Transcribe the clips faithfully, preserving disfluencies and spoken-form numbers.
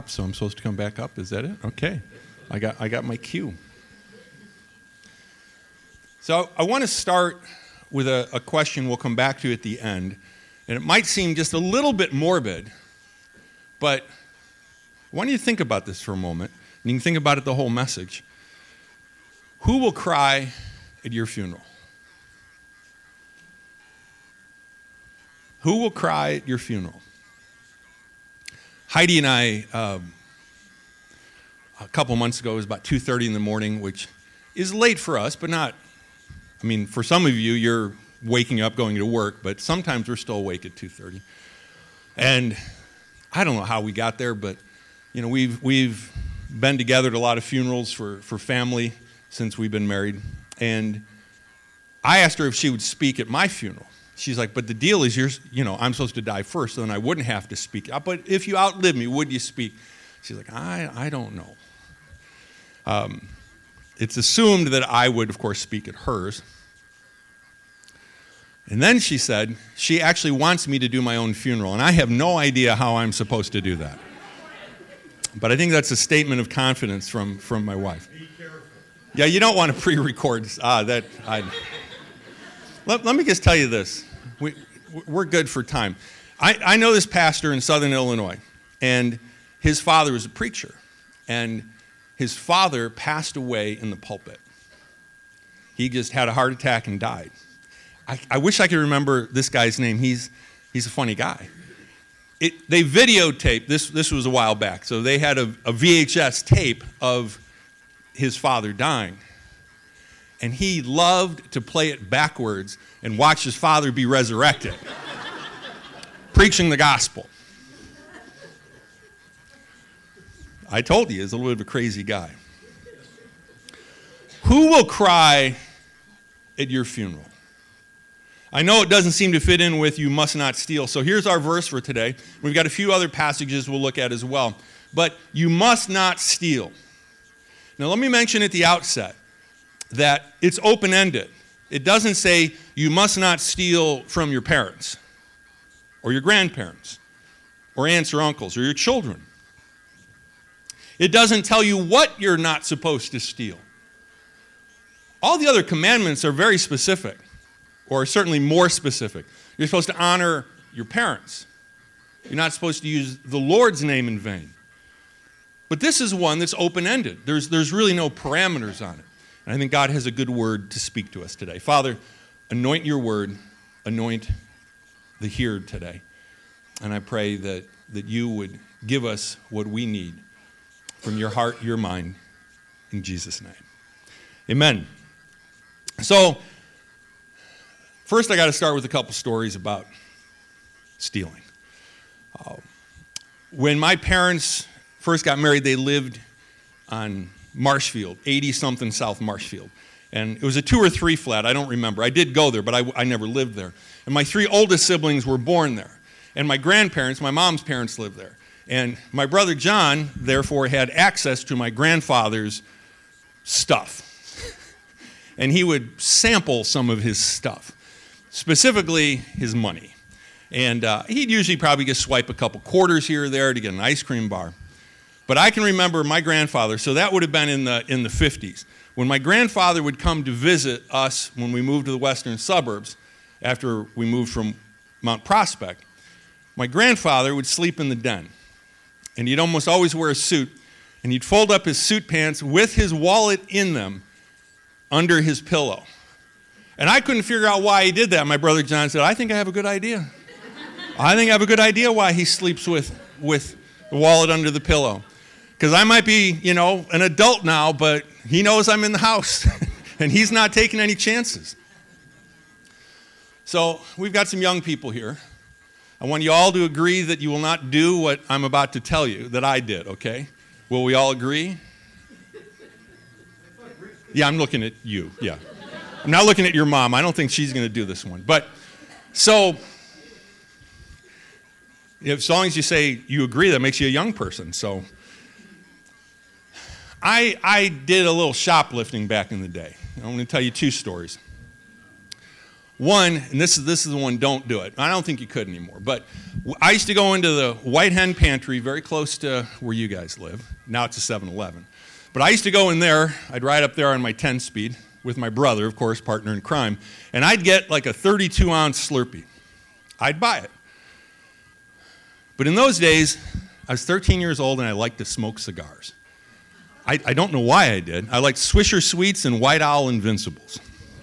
So I'm supposed to come back up. Is that it? Okay. I got I got my cue. So I want to start with a, a question we'll come back to at the end. And it might seem just a little bit morbid, but I want you to think about this for a moment. And you can think about it the whole message. Who will cry at your funeral? Who will cry at your funeral? Heidi and I, um, a couple months ago, it was about two thirty in the morning, which is late for us, but not, I mean, for some of you, you're waking up, going to work, but sometimes we're still awake at two thirty. And I don't know how we got there, but, you know, we've we've been together at a lot of funerals for, for family since we've been married. And I asked her if she would speak at my funeral. She's like, but the deal is, you're, you know, I'm supposed to die first, so then I wouldn't have to speak. But if you outlive me, would you speak? She's like, I, I don't know. Um, it's assumed that I would, of course, speak at hers. And then she said, she actually wants me to do my own funeral, and I have no idea how I'm supposed to do that. But I think that's a statement of confidence from, from my wife. Be careful. Yeah, you don't want to pre-record. Ah, that, I... Let, let me just tell you this. We, we're good for time. I, I know this pastor in Southern Illinois, and his father was a preacher, and his father passed away in the pulpit. He just had a heart attack and died. I, I wish I could remember this guy's name. He's, he's a funny guy. It, they videotaped, this, this was a while back, so they had a, a V H S tape of his father dying. And he loved to play it backwards and watch his father be resurrected, preaching the gospel. I told you, he's a little bit of a crazy guy. Who will cry at your funeral? I know it doesn't seem to fit in with you must not steal. So here's our verse for today. We've got a few other passages we'll look at as well. But you must not steal. Now let me mention at the outset that it's open-ended. It doesn't say you must not steal from your parents or your grandparents or aunts or uncles or your children. It doesn't tell you what you're not supposed to steal. All the other commandments are very specific, or certainly more specific. You're supposed to honor your parents. You're not supposed to use the Lord's name in vain. But this is one that's open-ended. There's, there's really no parameters on it. And I think God has a good word to speak to us today. Father, anoint your word, anoint the hearer today. And I pray that, that you would give us what we need from your heart, your mind, in Jesus' name. Amen. So, first I got to start with a couple stories about stealing. Uh, when my parents first got married, they lived on Marshfield, eighty-something South Marshfield. And it was a two or three flat, I don't remember. I did go there, but I, I never lived there. And my three oldest siblings were born there. And my grandparents, my mom's parents, lived there. And my brother John, therefore, had access to my grandfather's stuff. And he would sample some of his stuff, specifically his money. And uh, he'd usually probably just swipe a couple quarters here or there to get an ice cream bar. But I can remember my grandfather, so that would have been in the in the fifties. When my grandfather would come to visit us when we moved to the western suburbs, after we moved from Mount Prospect, my grandfather would sleep in the den. And he'd almost always wear a suit, and he'd fold up his suit pants with his wallet in them under his pillow. And I couldn't figure out why he did that. My brother John said, I think I have a good idea. I think I have a good idea why he sleeps with, with the wallet under the pillow. Because I might be, you know, an adult now, but he knows I'm in the house, and he's not taking any chances. So we've got some young people here. I want you all to agree that you will not do what I'm about to tell you that I did, okay? Will we all agree? Yeah, I'm looking at you, yeah. I'm not looking at your mom. I don't think she's going to do this one. But so, as long as you say you agree, that makes you a young person, so. I, I did a little shoplifting back in the day. I'm going to tell you two stories. One, and this is this is the one, don't do it. I don't think you could anymore. But I used to go into the White Hen Pantry, very close to where you guys live. Now it's a seven eleven. But I used to go in there. I'd ride up there on my ten speed with my brother, of course, partner in crime. And I'd get like a thirty-two ounce Slurpee. I'd buy it. But in those days, I was thirteen years old and I liked to smoke cigars. I, I don't know why I did. I liked Swisher Sweets and White Owl Invincibles.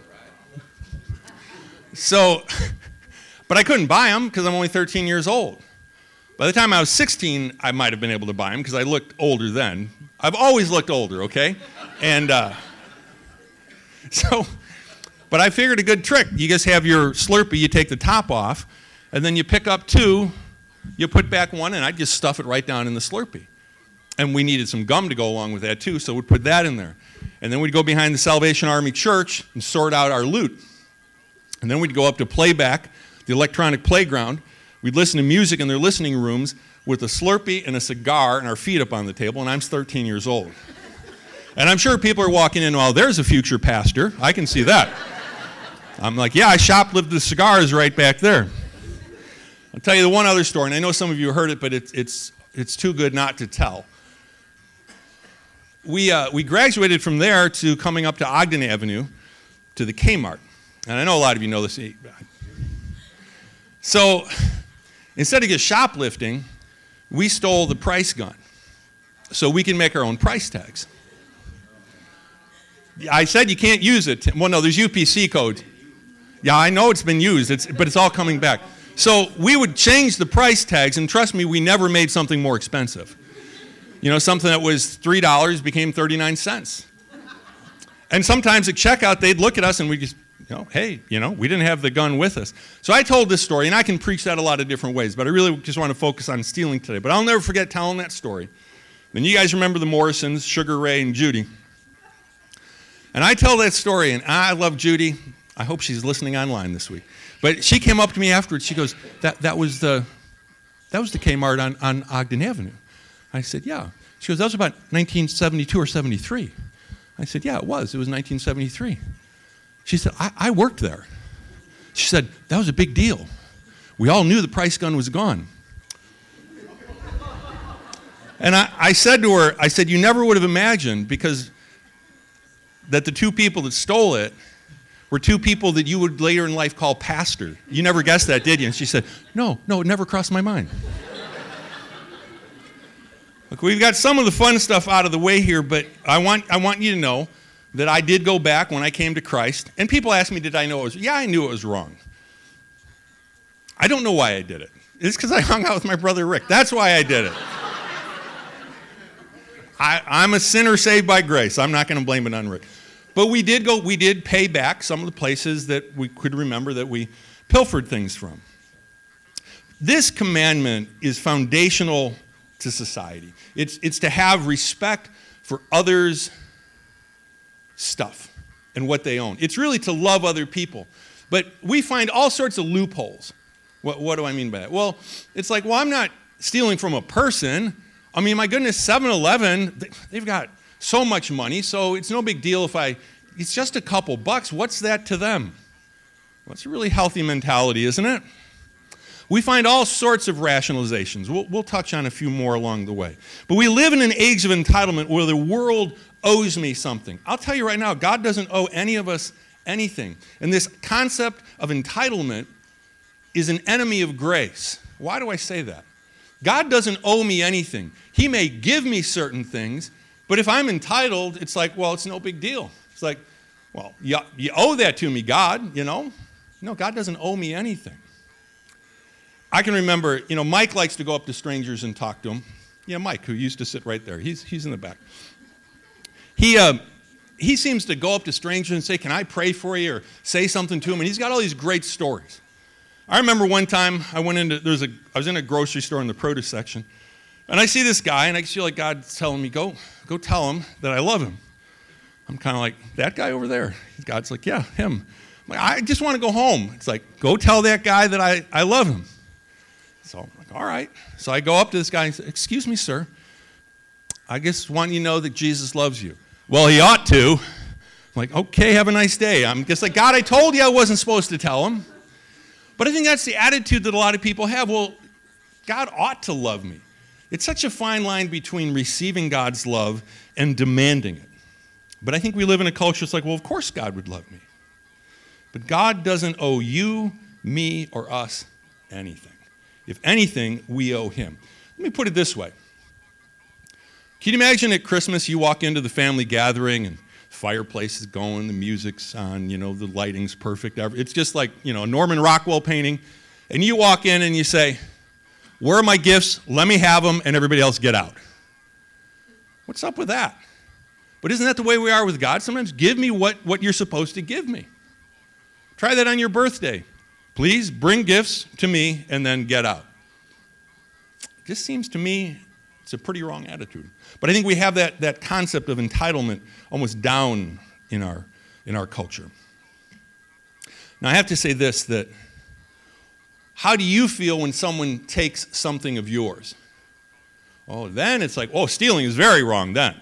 So, but I couldn't buy them because I'm only thirteen years old. By the time I was sixteen, I might have been able to buy them because I looked older then. I've always looked older, okay? And uh, so, but I figured a good trick. You just have your Slurpee, you take the top off, and then you pick up two, you put back one, and I'd just stuff it right down in the Slurpee. And we needed some gum to go along with that too, so we'd put that in there. And then we'd go behind the Salvation Army Church and sort out our loot. And then we'd go up to Playback, the electronic playground. We'd listen to music in their listening rooms with a Slurpee and a cigar and our feet up on the table, and I'm thirteen years old. And I'm sure people are walking in, well, there's a future pastor. I can see that. I'm like, yeah, I shoplifted the cigars right back there. I'll tell you the one other story, and I know some of you heard it, but it's, it's, it's too good not to tell. We, uh, we graduated from there to coming up to Ogden Avenue to the Kmart. And I know a lot of you know this. So instead of just shoplifting, we stole the price gun so we can make our own price tags. I said you can't use it. Well, no, there's U P C codes. Yeah, I know it's been used, it's, but it's all coming back. So we would change the price tags, and trust me, we never made something more expensive. You know, something that was three dollars became thirty-nine cents. And sometimes at checkout, they'd look at us and we just, you know, hey, you know, we didn't have the gun with us. So I told this story, and I can preach that a lot of different ways, but I really just want to focus on stealing today. But I'll never forget telling that story. Then you guys remember the Morrisons, Sugar Ray and Judy. And I tell that story, and I love Judy. I hope she's listening online this week. But she came up to me afterwards. She goes, that, that was the that was the Kmart on, on Ogden Avenue. I said, yeah. She goes, that was about nineteen seventy-two or seventy-three. I said, yeah, it was. It was nineteen seventy-three. She said, I, I worked there. She said, that was a big deal. We all knew the price gun was gone. And I, I said to her, I said, you never would have imagined, because that the two people that stole it were two people that you would later in life call pastor. You never guessed that, did you? And she said, no, no, it never crossed my mind. Look, we've got some of the fun stuff out of the way here, but I want I want you to know that I did go back when I came to Christ. And people ask me, did I know it was? Yeah, I knew it was wrong. I don't know why I did it. It's because I hung out with my brother Rick. That's why I did it. I, I'm a sinner saved by grace. I'm not going to blame it on Rick. But we did go. We did pay back some of the places that we could remember that we pilfered things from. This commandment is foundational to society. It's, it's to have respect for others' stuff and what they own. It's really to love other people. But we find all sorts of loopholes. What, what do I mean by that? Well, it's like, well, I'm not stealing from a person. I mean, my goodness, seven eleven, they've got so much money, so it's no big deal if I, it's just a couple bucks. What's that to them? Well, it's a really healthy mentality, isn't it? We find all sorts of rationalizations. We'll, we'll touch on a few more along the way. But we live in an age of entitlement where the world owes me something. I'll tell you right now, God doesn't owe any of us anything. And this concept of entitlement is an enemy of grace. Why do I say that? God doesn't owe me anything. He may give me certain things, but if I'm entitled, it's like, well, it's no big deal. It's like, well, you, you owe that to me, God, you know? No, God doesn't owe me anything. I can remember, you know, Mike likes to go up to strangers and talk to them. Yeah, Mike, who used to sit right there. He's, he's in the back. He, uh, he seems to go up to strangers and say, can I pray for you, or say something to him? And he's got all these great stories. I remember one time I went into, there's a, I was in a grocery store in the produce section, and I see this guy, and I feel like God's telling me, go, go tell him that I love him. I'm kind of like, that guy over there? God's like, yeah, him. I'm like, I just want to go home. It's like, go tell that guy that I, I love him. So I'm like, all right. So I go up to this guy and say, excuse me, sir. I just want you to know that Jesus loves you. Well, he ought to. I'm like, okay, have a nice day. I'm just like, God, I told you I wasn't supposed to tell him. But I think that's the attitude that a lot of people have. Well, God ought to love me. It's such a fine line between receiving God's love and demanding it. But I think we live in a culture that's like, well, of course God would love me. But God doesn't owe you, me, or us anything. If anything, we owe him. Let me put it this way. Can you imagine at Christmas you walk into the family gathering and the fireplace is going, the music's on, you know, the lighting's perfect. It's just like, you know, a Norman Rockwell painting. And you walk in and you say, where are my gifts? Let me have them, and everybody else get out. What's up with that? But isn't that the way we are with God? Sometimes give me what, what you're supposed to give me. Try that on your birthday. Please bring gifts to me and then get out. It just seems to me it's a pretty wrong attitude. But I think we have that, that concept of entitlement almost down in our, in our culture. Now I have to say this, that how do you feel when someone takes something of yours? Oh, then it's like, oh, stealing is very wrong then.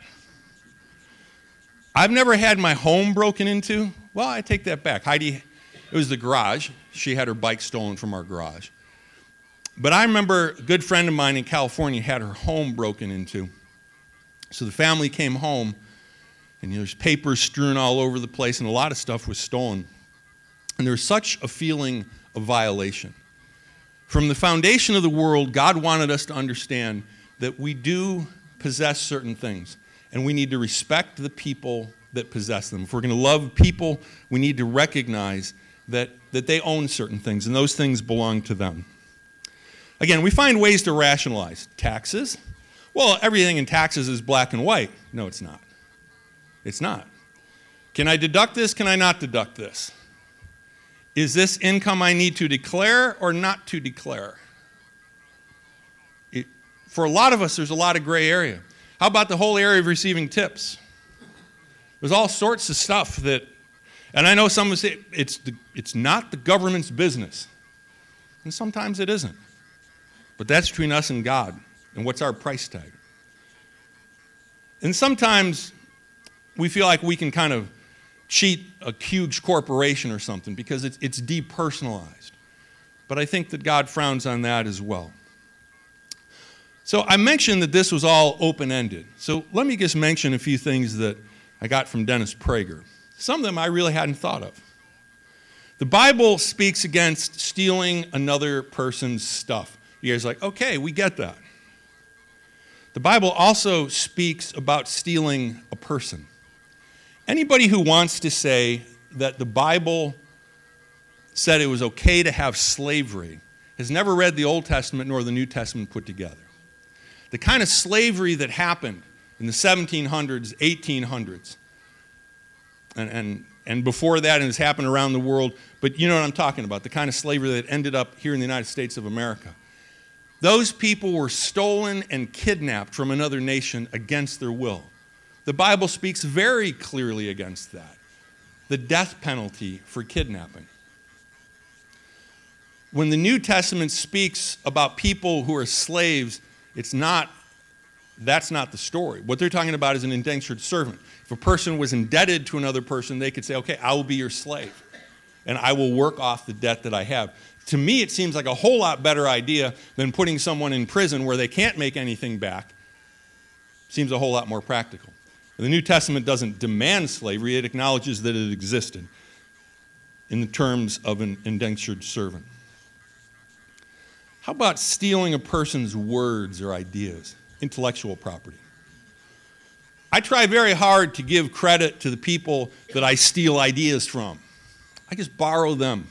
I've never had my home broken into. Well, I take that back. Heidi, it was the garage. She had her bike stolen from our garage. But I remember a good friend of mine in California had her home broken into. So the family came home, and you know, there's papers strewn all over the place, and a lot of stuff was stolen. And there was such a feeling of violation. From the foundation of the world, God wanted us to understand that we do possess certain things, and we need to respect the people that possess them. If we're going to love people, we need to recognize that, that they own certain things, and those things belong to them. Again, we find ways to rationalize. Taxes? Well, everything in taxes is black and white. No, it's not. It's not. Can I deduct this? Can I not deduct this? Is this income I need to declare or not to declare? It, for a lot of us, there's a lot of gray area. How about the whole area of receiving tips? There's all sorts of stuff that, and I know some would say it's, the, it's not the government's business. And sometimes it isn't. But that's between us and God. And what's our price tag? And sometimes we feel like we can kind of cheat a huge corporation or something because it's, it's depersonalized. But I think that God frowns on that as well. So I mentioned that this was all open-ended. So let me just mention a few things that I got from Dennis Prager. Some of them I really hadn't thought of. The Bible speaks against stealing another person's stuff. You guys are like, okay, we get that. The Bible also speaks about stealing a person. Anybody who wants to say that the Bible said it was okay to have slavery has never read the Old Testament nor the New Testament put together. The kind of slavery that happened in the seventeen hundreds, eighteen hundreds, and, and, and before that, and has happened around the world, but you know what I'm talking about, the kind of slavery that ended up here in the United States of America. Those people were stolen and kidnapped from another nation against their will. The Bible speaks very clearly against that. The death penalty for kidnapping. When the New Testament speaks about people who are slaves, it's not, that's not the story. What they're talking about is an indentured servant. If a person was indebted to another person, they could say, okay, I will be your slave, and I will work off the debt that I have. To me, it seems like a whole lot better idea than putting someone in prison where they can't make anything back. Seems a whole lot more practical. The New Testament doesn't demand slavery, it acknowledges that it existed in the terms of an indentured servant. How about stealing a person's words or ideas, intellectual property? I try very hard to give credit to the people that I steal ideas from. I just borrow them.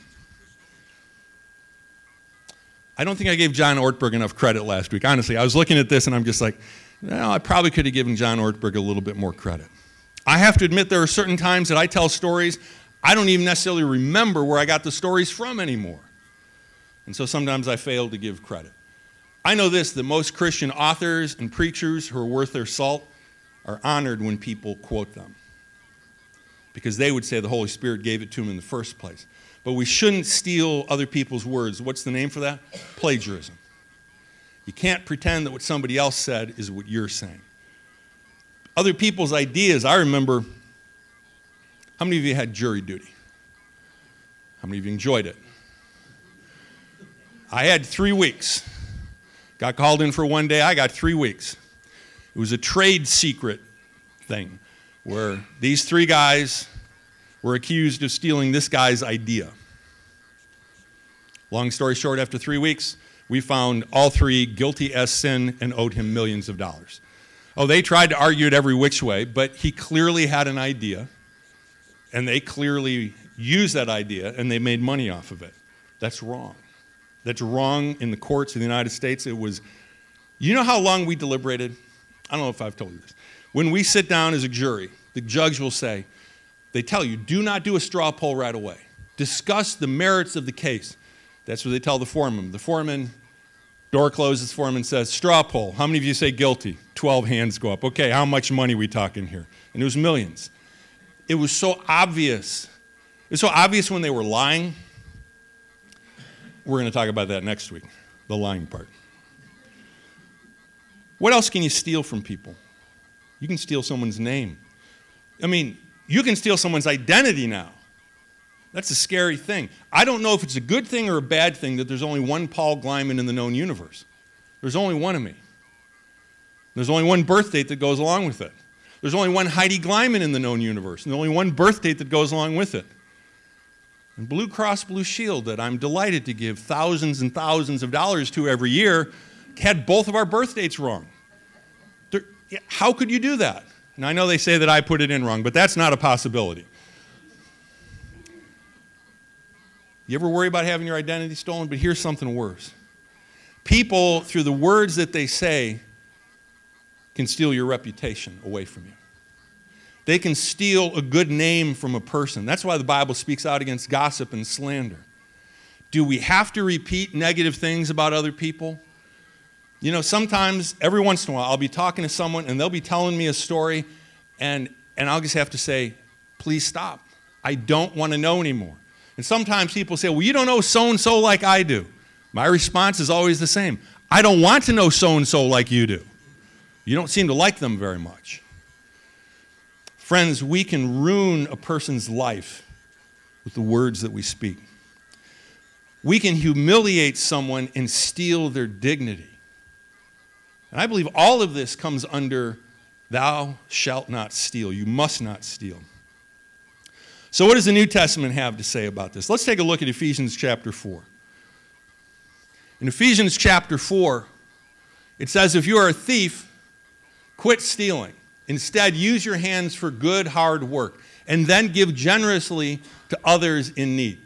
I don't think I gave John Ortberg enough credit last week. Honestly, I was looking at this and I'm just like, well, I probably could have given John Ortberg a little bit more credit. I have to admit there are certain times that I tell stories, I don't even necessarily remember where I got the stories from anymore. And so sometimes I fail to give credit. I know this, that most Christian authors and preachers who are worth their salt are honored when people quote them, because they would say the Holy Spirit gave it to them in the first place. But we shouldn't steal other people's words. What's the name for that? Plagiarism. You can't pretend that what somebody else said is what you're saying. Other people's ideas. I remember How many of you had jury duty? How many of you enjoyed it? I had three weeks. Got called in for one day, I got three weeks. It was a trade secret thing where these three guys were accused of stealing this guy's idea. Long story short, after three weeks, we found all three guilty as sin and owed him millions of dollars. Oh, they tried to argue it every which way, but he clearly had an idea, and they clearly used that idea, and they made money off of it. That's wrong. That's wrong in the courts of the United States. It was, you know how long we deliberated? I don't know if I've told you this. When we sit down as a jury, the judge will say, they tell you, do not do a straw poll right away. Discuss the merits of the case. That's what they tell the foreman. The foreman, door closes, the foreman says, straw poll. How many of you say guilty? twelve hands go up. Okay, how much money are we talking here? And it was millions. It was so obvious. It was so obvious when they were lying. We're going to talk about that next week, the lying part. What else can you steal from people? You can steal someone's name. I mean, you can steal someone's identity now. That's a scary thing. I don't know if it's a good thing or a bad thing that there's only one Paul Glyman in the known universe. There's only one of me. There's only one birth date that goes along with it. There's only one Heidi Glyman in the known universe, and there's only one birth date that goes along with it. And Blue Cross Blue Shield, that I'm delighted to give thousands and thousands of dollars to every year, had both of our birth dates wrong. There, how could you do that? And I know they say that I put it in wrong, but that's not a possibility. You ever worry about having your identity stolen? But here's something worse. People, through the words that they say, can steal your reputation away from you. They can steal a good name from a person. That's why the Bible speaks out against gossip and slander. Do we have to repeat negative things about other people? You know, sometimes, every once in a while, I'll be talking to someone and they'll be telling me a story, and, and I'll just have to say, please stop. I don't want to know anymore. And sometimes people say, well, you don't know so-and-so like I do. My response is always the same. I don't want to know so-and-so like you do. You don't seem to like them very much. Friends, we can ruin a person's life with the words that we speak. We can humiliate someone and steal their dignity. And I believe all of this comes under thou shalt not steal. You must not steal. So what does the New Testament have to say about this? Let's take a look at Ephesians chapter four. In Ephesians chapter four, it says, if you are a thief, quit stealing. Instead, use your hands for good, hard work, and then give generously to others in need.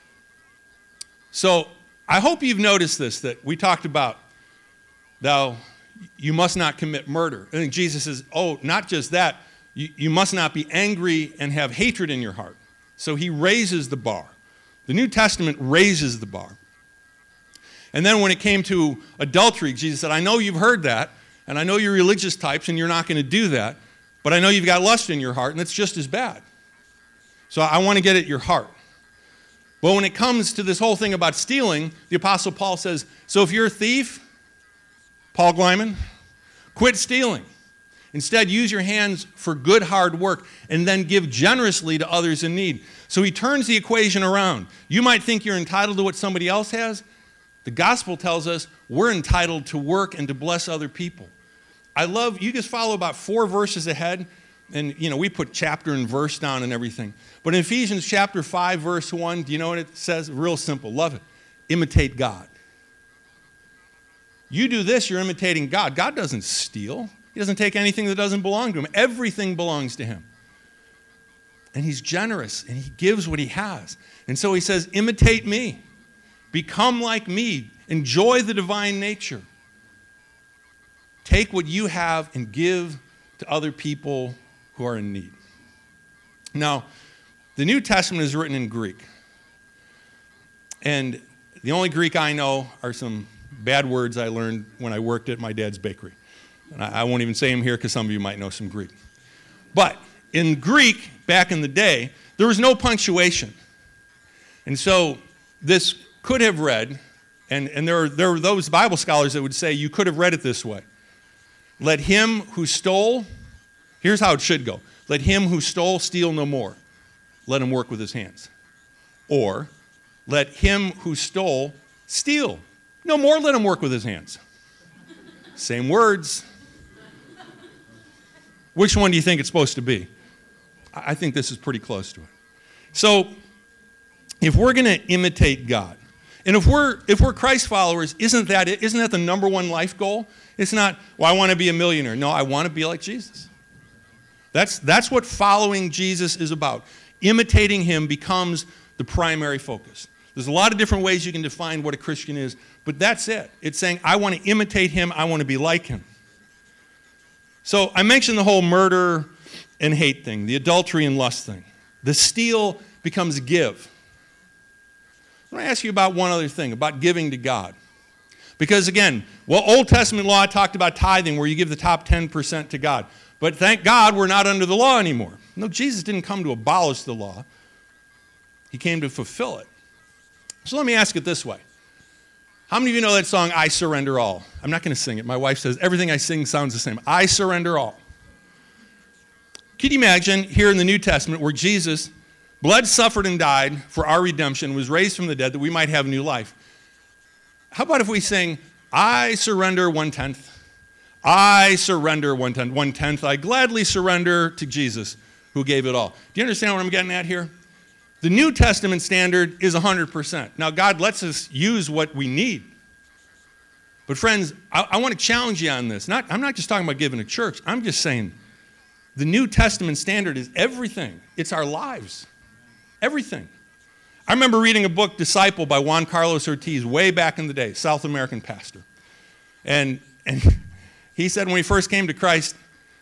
So I hope you've noticed this, that we talked about, thou, you must not commit murder. I think Jesus says, oh, not just that, you, you must not be angry and have hatred in your heart. So he raises the bar. The New Testament raises the bar. And then when it came to adultery, Jesus said, I know you've heard that, and I know you're religious types, and you're not going to do that, but I know you've got lust in your heart, and it's just as bad. So I want to get at your heart. But when it comes to this whole thing about stealing, the Apostle Paul says, so if you're a thief, Paul Glyman, quit stealing. Instead, use your hands for good, hard work, and then give generously to others in need. So he turns the equation around. You might think you're entitled to what somebody else has. The gospel tells us we're entitled to work and to bless other people. I love, you just follow about four verses ahead, and you know, we put chapter and verse down and everything. But in Ephesians chapter five, verse one, do you know what it says? Real simple, love it. Imitate God. You do this, you're imitating God. God doesn't steal. He doesn't take anything that doesn't belong to him. Everything belongs to him. And he's generous, and he gives what he has. And so he says, imitate me. Become like me. Enjoy the divine nature. Take what you have and give to other people who are in need. Now, the New Testament is written in Greek. And the only Greek I know are some bad words I learned when I worked at my dad's bakery. And I won't even say them here because some of you might know some Greek. But in Greek, back in the day, there was no punctuation. And so this could have read, and, and there, are, there are those Bible scholars that would say you could have read it this way. Let him who stole, here's how it should go. Let him who stole steal no more. let him work with his hands. Or, let him who stole steal. No more, let him work with his hands. Same words. Which one do you think it's supposed to be? I think this is pretty close to it. So, if we're going to imitate God, and if we're if we're Christ followers, isn't that it? Isn't that the number one life goal? It's not, well, I want to be a millionaire. No, I want to be like Jesus. That's that's what following Jesus is about. Imitating him becomes the primary focus. There's a lot of different ways you can define what a Christian is, but that's it. It's saying, I want to imitate him, I want to be like him. So I mentioned the whole murder and hate thing, the adultery and lust thing. The steal becomes give. I want to ask you about one other thing, about giving to God. Because again, well, Old Testament law talked about tithing, where you give the top ten percent to God. But thank God we're not under the law anymore. No, Jesus didn't come to abolish the law. He came to fulfill it. So let me ask it this way. How many of you know that song, I Surrender All? I'm not going to sing it. My wife says everything I sing sounds the same. I surrender all. Could you imagine here in the New Testament where Jesus bled, suffered, and died for our redemption, was raised from the dead that we might have new life? How about if we sing, I surrender one-tenth. I surrender one-tenth. One-tenth. I gladly surrender to Jesus who gave it all. Do you understand what I'm getting at here? The New Testament standard is one hundred percent. Now, God lets us use what we need. But friends, I, I want to challenge you on this. Not, I'm not just talking about giving to church. I'm just saying the New Testament standard is everything. It's our lives. Everything. I remember reading a book, Disciple, by Juan Carlos Ortiz, way back in the day, South American pastor. And, and he said when he first came to Christ,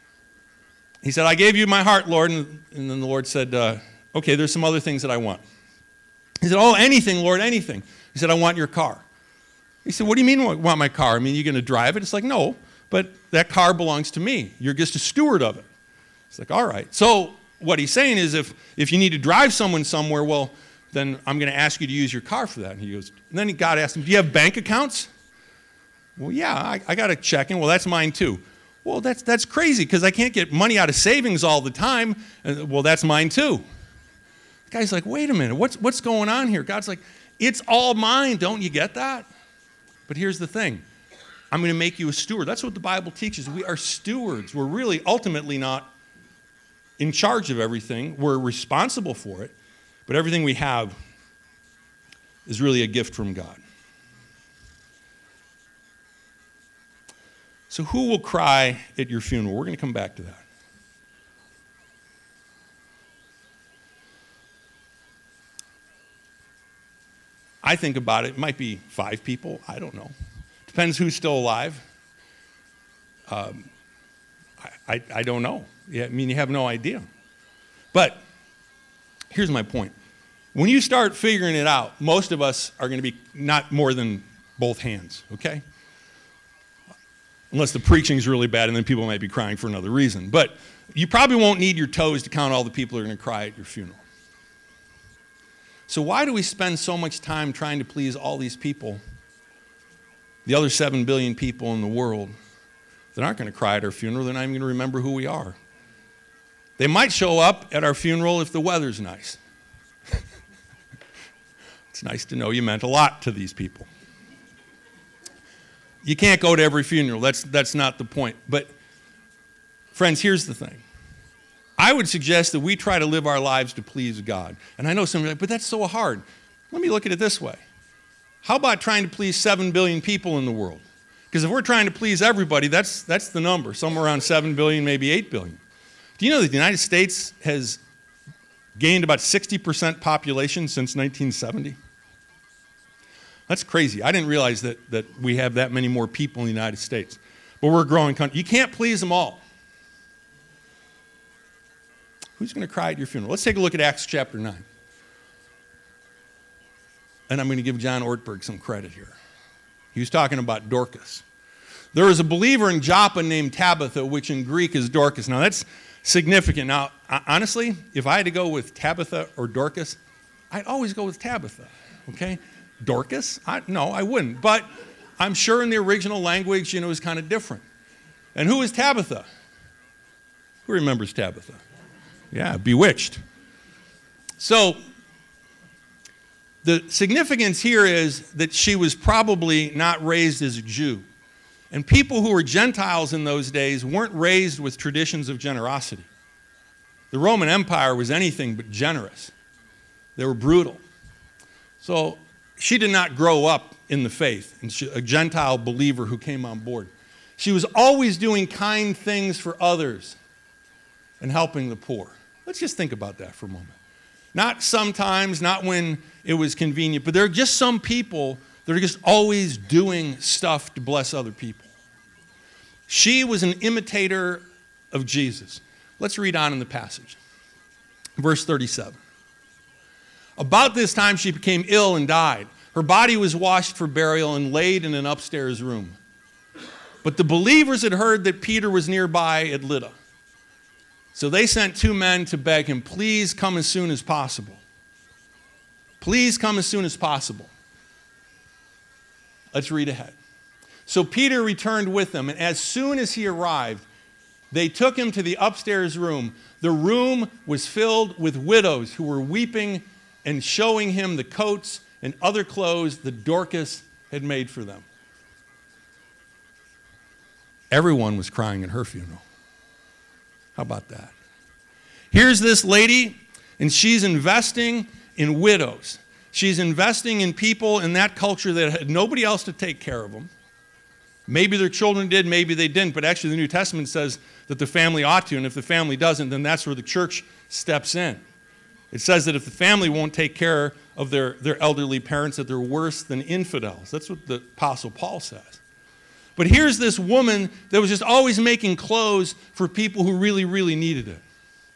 he said, I gave you my heart, Lord. And, and then the Lord said, uh, okay, there's some other things that I want. He said, oh, anything, Lord, anything. He said, I want your car. He said, what do you mean I want my car? I mean, you're going to drive it? It's like, no, but that car belongs to me. You're just a steward of it. It's like, all right. So what he's saying is if, if you need to drive someone somewhere, well, then I'm going to ask you to use your car for that. And he goes, and then God asked him, do you have bank accounts? Well, yeah, I, I got a checking. Well, that's mine too. Well, that's, that's crazy because I can't get money out of savings all the time. And, well, that's mine too. The guy's like, wait a minute, what's, what's going on here? God's like, it's all mine, don't you get that? But here's the thing. I'm going to make you a steward. That's what the Bible teaches. We are stewards. We're really ultimately not in charge of everything. We're responsible for it. But everything we have is really a gift from God. So who will cry at your funeral? We're going to come back to that. I think about it, it might be five people. I don't know. Depends who's still alive. Um, I, I, I don't know. Yeah, I mean, you have no idea. But here's my point. When you start figuring it out, most of us are going to be not more than both hands, okay? Unless the preaching is really bad and then people might be crying for another reason. But you probably won't need your toes to count all the people who are going to cry at your funeral. So why do we spend so much time trying to please all these people, the other seven billion people in the world that aren't going to cry at our funeral? They're not even going to remember who we are. They might show up at our funeral if the weather's nice. It's nice to know you meant a lot to these people. You can't go to every funeral. That's, that's not the point. But friends, here's the thing. I would suggest that we try to live our lives to please God. And I know some are like, but that's so hard. Let me look at it this way. How about trying to please seven billion people in the world? Because if we're trying to please everybody, that's, that's the number, somewhere around seven billion, maybe eight billion. Do you know that the United States has gained about sixty percent population since nineteen seventy? That's crazy. I didn't realize that, that we have that many more people in the United States. But we're a growing country. You can't please them all. Who's going to cry at your funeral? Let's take a look at Acts chapter nine. And I'm going to give John Ortberg some credit here. He was talking about Dorcas. There was a believer in Joppa named Tabitha, which in Greek is Dorcas. Now that's significant. Now, honestly, if I had to go with Tabitha or Dorcas, I'd always go with Tabitha, okay? Dorcas? I, no, I wouldn't. But I'm sure in the original language, you know, it was kind of different. And who is Tabitha? Who remembers Tabitha? Yeah, Bewitched. So the significance here is that she was probably not raised as a Jew. And people who were Gentiles in those days weren't raised with traditions of generosity. The Roman Empire was anything but generous. They were brutal. So she did not grow up in the faith, and she, a Gentile believer who came on board. She was always doing kind things for others and helping the poor. Let's just think about that for a moment. Not sometimes, not when it was convenient, but there are just some people that are just always doing stuff to bless other people. She was an imitator of Jesus. Let's read on in the passage. Verse thirty-seven. About this time she became ill and died. Her body was washed for burial and laid in an upstairs room. But the believers had heard that Peter was nearby at Lydda. So they sent two men to beg him, please come as soon as possible. Please come as soon as possible. Let's read ahead. So Peter returned with them, and as soon as he arrived, they took him to the upstairs room. The room was filled with widows who were weeping and showing him the coats and other clothes that Dorcas had made for them. Everyone was crying at her funeral. How about that? Here's this lady, and she's investing in widows. She's investing in people in that culture that had nobody else to take care of them. Maybe their children did, maybe they didn't, but actually the New Testament says that the family ought to, and if the family doesn't, then that's where the church steps in. It says that if the family won't take care of their, their elderly parents, that they're worse than infidels. That's what the Apostle Paul says. But here's this woman that was just always making clothes for people who really, really needed it.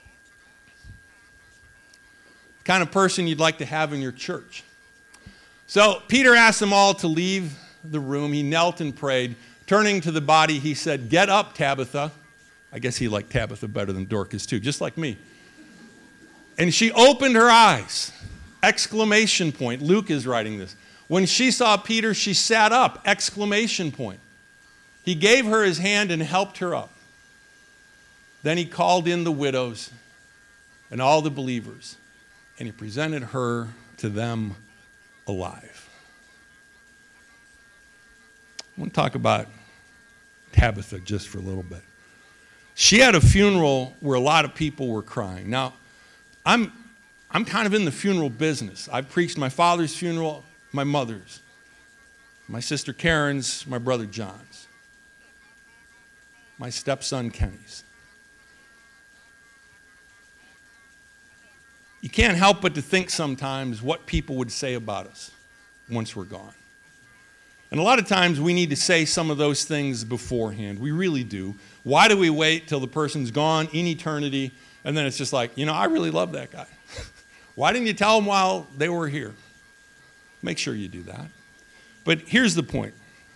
The kind of person you'd like to have in your church. So Peter asked them all to leave the room. He knelt and prayed. Turning to the body, he said, "Get up, Tabitha." I guess he liked Tabitha better than Dorcas too, just like me. And she opened her eyes. Exclamation point. Luke is writing this. When she saw Peter, she sat up. Exclamation point. He gave her his hand and helped her up. Then he called in the widows and all the believers, and he presented her to them alive. I want to talk about Tabitha just for a little bit. She had a funeral where a lot of people were crying. Now, I'm, I'm kind of in the funeral business. I've preached my father's funeral, my mother's, my sister Karen's, my brother John's, my stepson Kenny's. You can't help but to think sometimes what people would say about us once we're gone. And a lot of times we need to say some of those things beforehand. We really do. Why do we wait till the person's gone in eternity and then it's just like, you know, I really love that guy. Why didn't you tell them while they were here? Make sure you do that. But here's the point.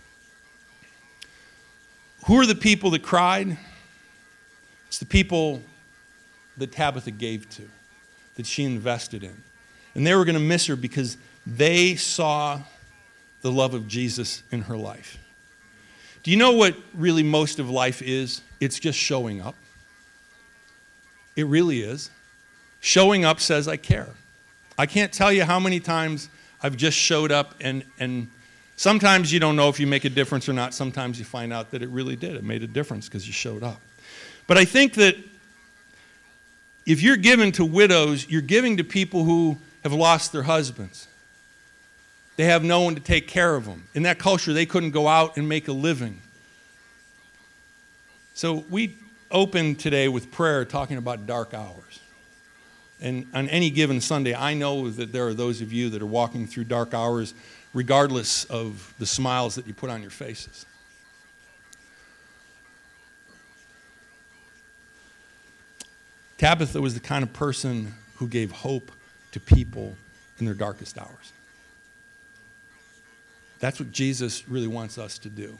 Who are the people that cried? It's the people that Tabitha gave to, that she invested in. And they were going to miss her because they saw the love of Jesus in her life. Do you know what really most of life is? It's just showing up. It really is. Showing up says I care. I can't tell you how many times I've just showed up and, and sometimes you don't know if you make a difference or not. Sometimes you find out that it really did. It made a difference because you showed up. But I think that if you're giving to widows, you're giving to people who have lost their husbands. They have no one to take care of them. In that culture, they couldn't go out and make a living. So we opened today with prayer talking about dark hours. And on any given Sunday, I know that there are those of you that are walking through dark hours regardless of the smiles that you put on your faces. Tabitha was the kind of person who gave hope to people in their darkest hours. That's what Jesus really wants us to do.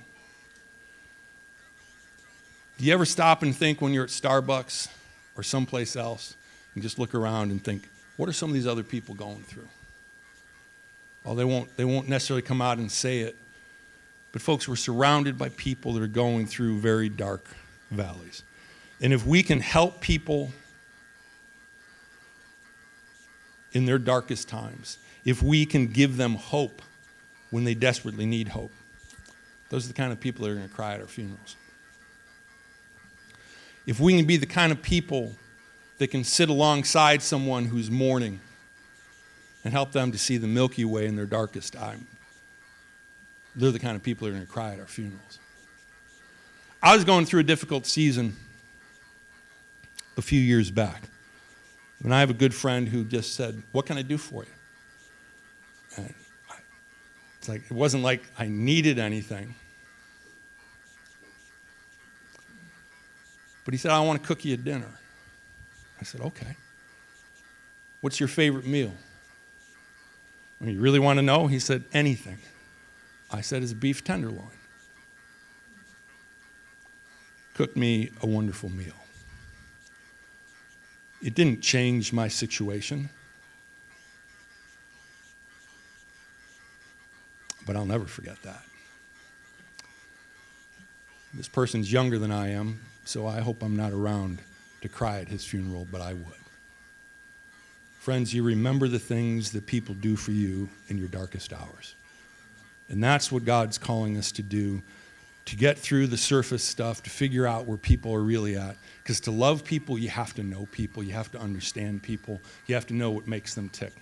Do you ever stop and think when you're at Starbucks or someplace else and just look around and think, what are some of these other people going through? Well, they won't, they won't necessarily come out and say it, but folks, we're surrounded by people that are going through very dark valleys. And if we can help people in their darkest times, if we can give them hope when they desperately need hope, those are the kind of people that are going to cry at our funerals. If we can be the kind of people that can sit alongside someone who's mourning and help them to see the Milky Way in their darkest time, they're the kind of people that are going to cry at our funerals. I was going through a difficult season a few years back. And I have a good friend who just said, "What can I do for you?" And I, it's like, it wasn't like I needed anything. But he said, "I want to cook you a dinner." I said, "Okay. What's your favorite meal?" I mean, "You really want to know?" He said, "Anything." I said, "It's a beef tenderloin." Cooked me a wonderful meal. It didn't change my situation, but I'll never forget that. This person's younger than I am, so I hope I'm not around to cry at his funeral, but I would. Friends, you remember the things that people do for you in your darkest hours. And that's what God's calling us to do, to get through the surface stuff, to figure out where people are really at. Because to love people, you have to know people. You have to understand people. You have to know what makes them tick.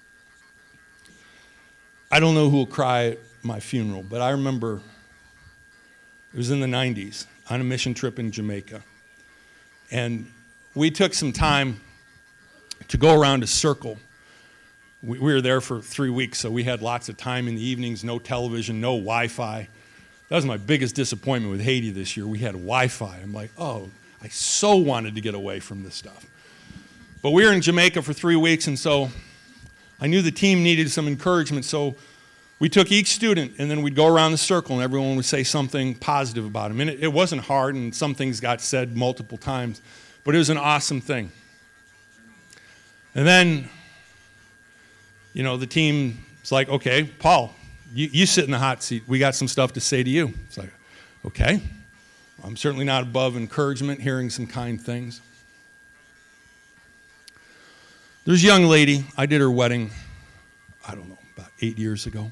I don't know who will cry at my funeral, but I remember it was in the nineties on a mission trip in Jamaica. And we took some time to go around a circle. We, we were there for three weeks, so we had lots of time in the evenings, no television, no Wi-Fi. That was my biggest disappointment with Haiti this year. We had Wi-Fi. I'm like, oh, I so wanted to get away from this stuff. But we were in Jamaica for three weeks, and so I knew the team needed some encouragement, so we took each student, and then we'd go around the circle, and everyone would say something positive about them. And it, it wasn't hard, and some things got said multiple times, but it was an awesome thing. And then, you know, the team's like, "Okay, Paul, you, you sit in the hot seat. We got some stuff to say to you." It's like, okay. I'm certainly not above encouragement, hearing some kind things. There's a young lady, I did her wedding, I don't know, about eight years ago.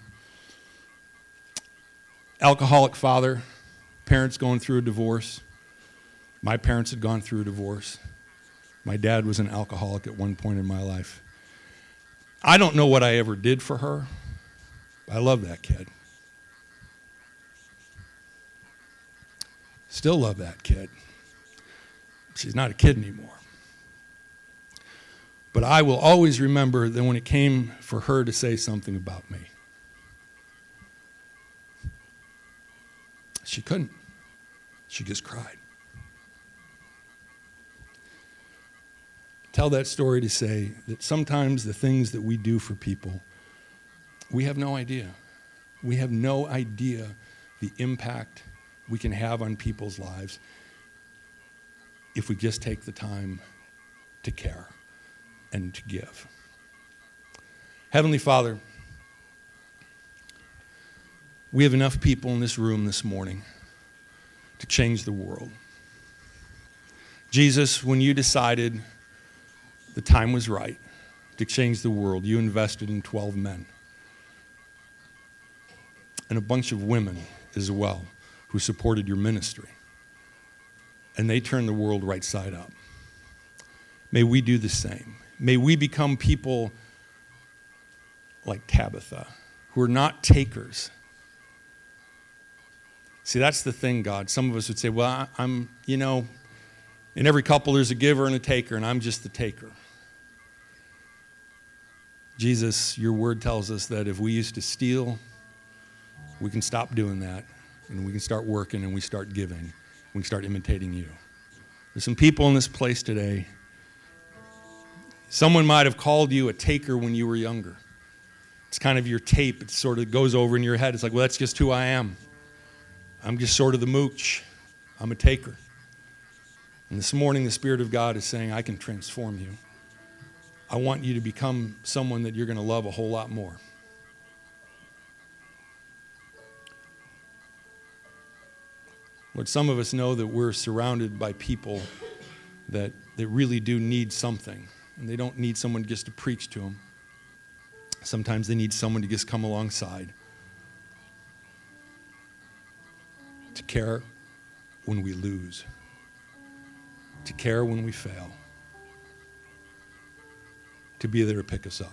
Alcoholic father, parents going through a divorce. My parents had gone through a divorce. My dad was an alcoholic at one point in my life. I don't know what I ever did for her. I love that kid. Still love that kid. She's not a kid anymore. But I will always remember that when it came for her to say something about me, she couldn't. She just cried. Tell that story to say that sometimes the things that we do for people, we have no idea. We have no idea the impact we can have on people's lives if we just take the time to care and to give. Heavenly Father, we have enough people in this room this morning to change the world. Jesus, when you decided the time was right to change the world, you invested in twelve men and a bunch of women as well who supported your ministry. And they turned the world right side up. May we do the same. May we become people like Tabitha, who are not takers. See, that's the thing, God. Some of us would say, well, I'm, you know, in every couple there's a giver and a taker, and I'm just the taker. Jesus, your word tells us that if we used to steal, we can stop doing that, and we can start working, and we start giving. We can start imitating you. There's some people in this place today. Someone might have called you a taker when you were younger. It's kind of your tape. It sort of goes over in your head. It's like, well, that's just who I am. I'm just sort of the mooch. I'm a taker. And this morning, the Spirit of God is saying, I can transform you. I want you to become someone that you're going to love a whole lot more. Lord, some of us know that we're surrounded by people that, that really do need something. And they don't need someone just to preach to them. Sometimes they need someone to just come alongside, to care when we lose, to care when we fail, to be there to pick us up.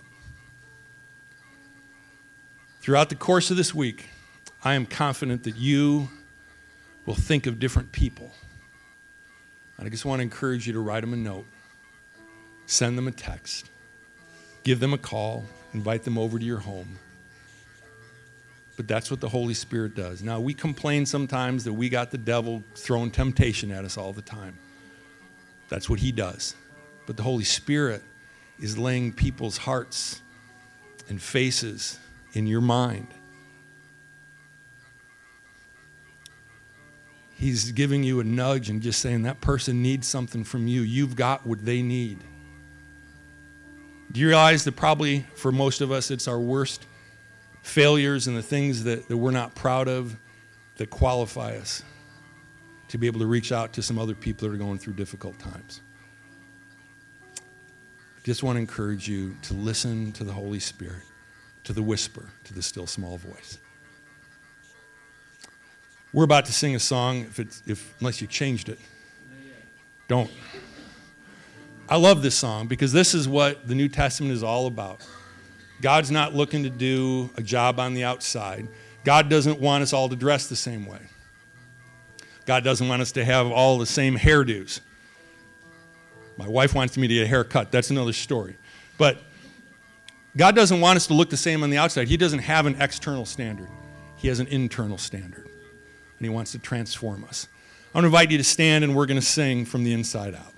Throughout the course of this week, I am confident that you will think of different people. And I just want to encourage you to write them a note, send them a text, give them a call, invite them over to your home. But that's what the Holy Spirit does. Now, we complain sometimes that we got the devil throwing temptation at us all the time. That's what he does. But the Holy Spirit is laying people's hearts and faces in your mind. He's giving you a nudge and just saying that person needs something from you. You've got what they need. Do you realize that probably for most of us, it's our worst failures and the things that, that we're not proud of that qualify us to be able to reach out to some other people that are going through difficult times? I just want to encourage you to listen to the Holy Spirit, to the whisper, to the still small voice. We're about to sing a song, if it's, if unless you changed it. Don't. I love this song because this is what the New Testament is all about. God's not looking to do a job on the outside. God doesn't want us all to dress the same way. God doesn't want us to have all the same hairdos. My wife wants me to get a haircut. That's another story. But God doesn't want us to look the same on the outside. He doesn't have an external standard. He has an internal standard. And he wants to transform us. I want to invite you to stand and we're going to sing From the Inside Out.